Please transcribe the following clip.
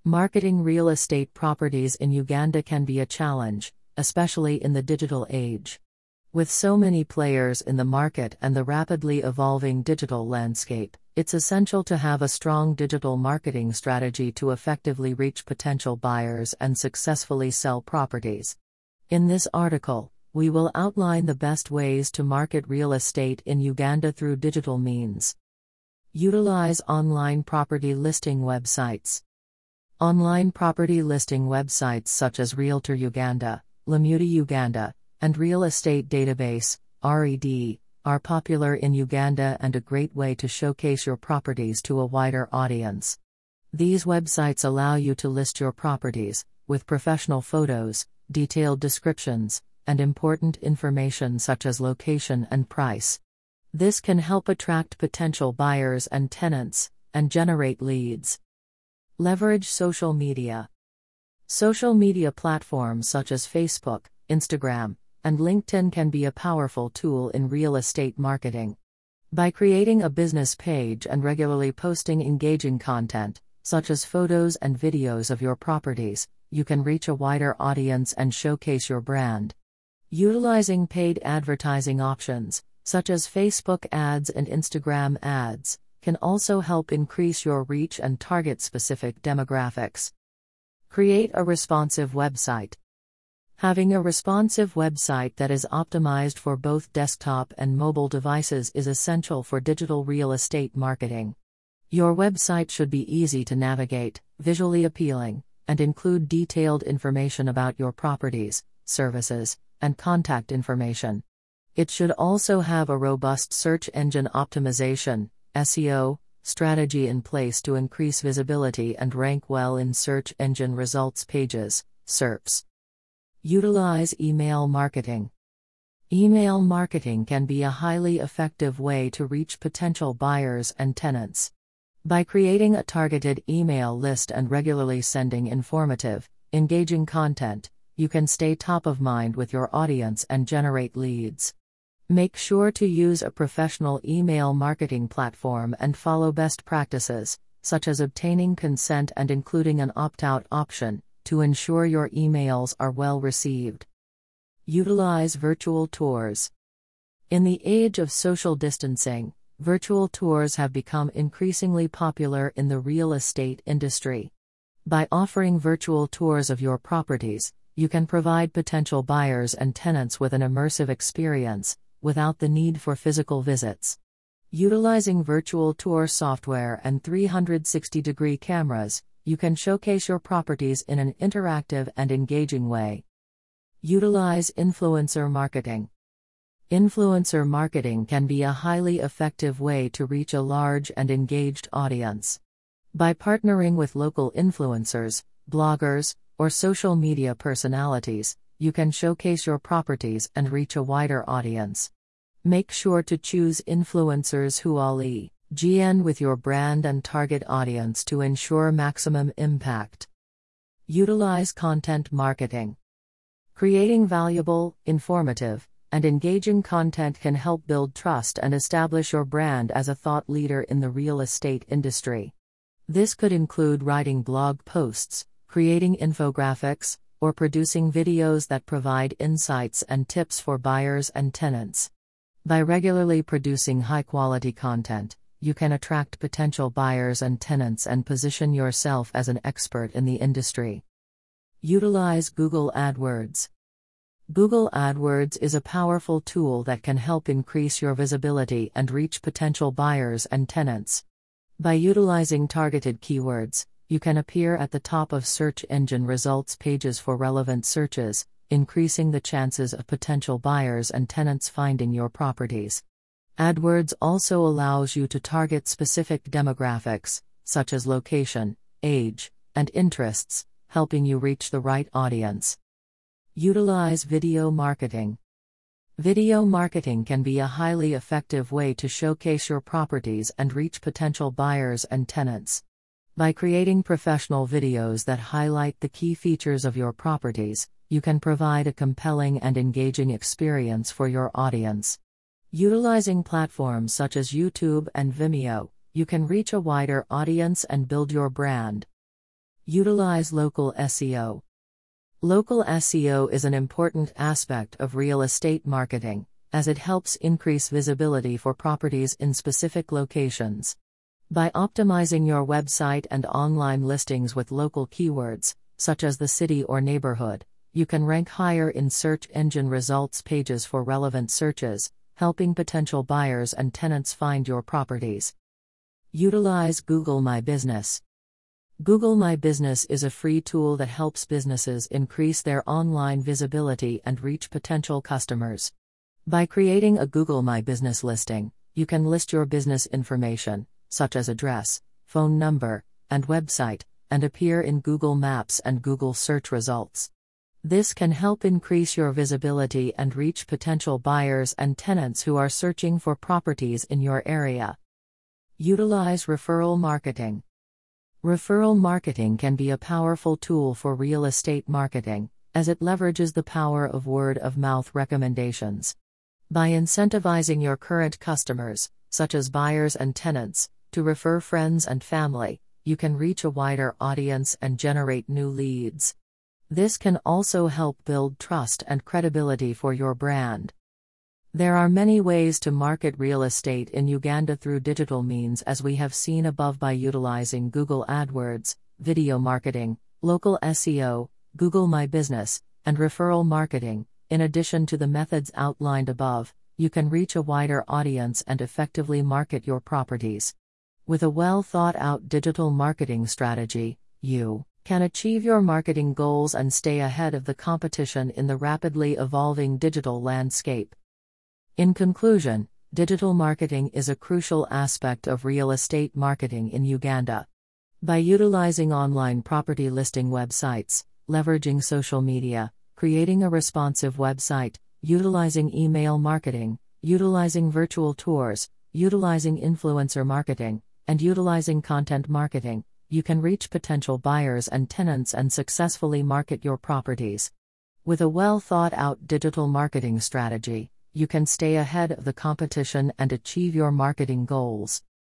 Marketing real estate properties in Uganda can be a challenge, especially in the digital age. With so many players in the market and the rapidly evolving digital landscape, it's essential to have a strong digital marketing strategy to effectively reach potential buyers and successfully sell properties. In this article, we will outline the best ways to market real estate in Uganda through digital means. Utilize online property listing websites. Online property listing websites such as Realtor Uganda, Lamuti Uganda, and Real Estate Database, RED, are popular in Uganda and a great way to showcase your properties to a wider audience. These websites allow you to list your properties, with professional photos, detailed descriptions, and important information such as location and price. This can help attract potential buyers and tenants, and generate leads. Leverage social media. Social media platforms such as Facebook, Instagram, and LinkedIn can be a powerful tool in real estate marketing. By creating a business page and regularly posting engaging content, such as photos and videos of your properties, you can reach a wider audience and showcase your brand. Utilizing paid advertising options, such as Facebook ads and Instagram ads, can also help increase your reach and target specific demographics. Create a responsive website. Having a responsive website that is optimized for both desktop and mobile devices is essential for digital real estate marketing. Your website should be easy to navigate, visually appealing, and include detailed information about your properties, services, and contact information. It should also have a robust search engine optimization (SEO) strategy in place to increase visibility and rank well in search engine results pages, SERPs. Utilize email marketing. Email marketing can be a highly effective way to reach potential buyers and tenants. By creating a targeted email list and regularly sending informative, engaging content, you can stay top of mind with your audience and generate leads. Make sure to use a professional email marketing platform and follow best practices, such as obtaining consent and including an opt-out option, to ensure your emails are well received. Utilize virtual tours. In the age of social distancing, virtual tours have become increasingly popular in the real estate industry. By offering virtual tours of your properties, you can provide potential buyers and tenants with an immersive experience, without the need for physical visits. Utilizing virtual tour software and 360-degree cameras, you can showcase your properties in an interactive and engaging way. Utilize influencer marketing. Influencer marketing can be a highly effective way to reach a large and engaged audience. By partnering with local influencers, bloggers, or social media personalities, you can showcase your properties and reach a wider audience. Make sure to choose influencers who GN with your brand and target audience to ensure maximum impact. Utilize content marketing. Creating valuable, informative, and engaging content can help build trust and establish your brand as a thought leader in the real estate industry. This could include writing blog posts, creating infographics, or producing videos that provide insights and tips for buyers and tenants. By regularly producing high-quality content, you can attract potential buyers and tenants and position yourself as an expert in the industry. Utilize Google AdWords. Google AdWords is a powerful tool that can help increase your visibility and reach potential buyers and tenants. By utilizing targeted keywords, you can appear at the top of search engine results pages for relevant searches, increasing the chances of potential buyers and tenants finding your properties. AdWords also allows you to target specific demographics, such as location, age, and interests, helping you reach the right audience. Utilize video marketing. Video marketing can be a highly effective way to showcase your properties and reach potential buyers and tenants. By creating professional videos that highlight the key features of your properties, you can provide a compelling and engaging experience for your audience. Utilizing platforms such as YouTube and Vimeo, you can reach a wider audience and build your brand. Utilize local SEO. Local SEO is an important aspect of real estate marketing, as it helps increase visibility for properties in specific locations. By optimizing your website and online listings with local keywords, such as the city or neighborhood, you can rank higher in search engine results pages for relevant searches, helping potential buyers and tenants find your properties. Utilize Google My Business. Google My Business is a free tool that helps businesses increase their online visibility and reach potential customers. By creating a Google My Business listing, you can list your business information, such as address, phone number, and website, and appear in Google Maps and Google search results. This can help increase your visibility and reach potential buyers and tenants who are searching for properties in your area. Utilize referral marketing. Referral marketing can be a powerful tool for real estate marketing, as it leverages the power of word-of-mouth recommendations. By incentivizing your current customers, such as buyers and tenants, to refer friends and family, you can reach a wider audience and generate new leads. This can also help build trust and credibility for your brand. There are many ways to market real estate in Uganda through digital means, as we have seen above, by utilizing Google AdWords, video marketing, local SEO, Google My Business, and referral marketing. In addition to the methods outlined above, you can reach a wider audience and effectively market your properties. With a well-thought-out digital marketing strategy, you can achieve your marketing goals and stay ahead of the competition in the rapidly evolving digital landscape. In conclusion, digital marketing is a crucial aspect of real estate marketing in Uganda. By utilizing online property listing websites, leveraging social media, creating a responsive website, utilizing email marketing, utilizing virtual tours, utilizing influencer marketing, and utilizing content marketing, you can reach potential buyers and tenants and successfully market your properties. With a well-thought-out digital marketing strategy, you can stay ahead of the competition and achieve your marketing goals.